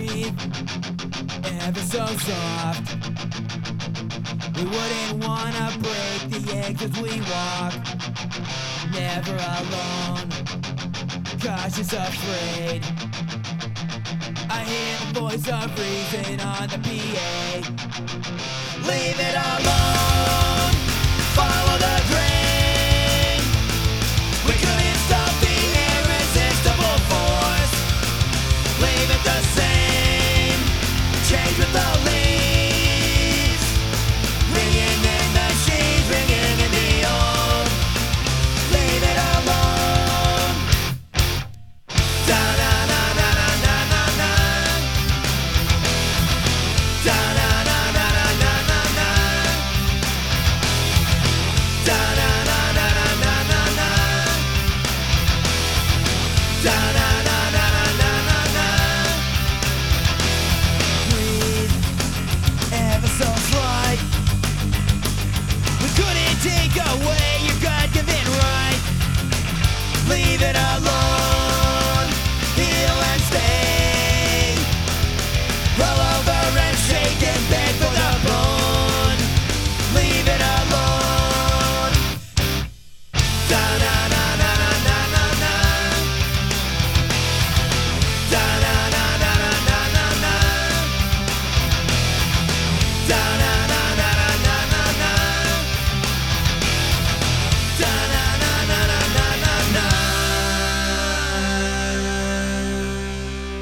breathe ever so soft. We wouldn't wanna break the eggs as we walk, never alone, cautious, afraid. I hear the voice of reason on the PA. Leave it alone.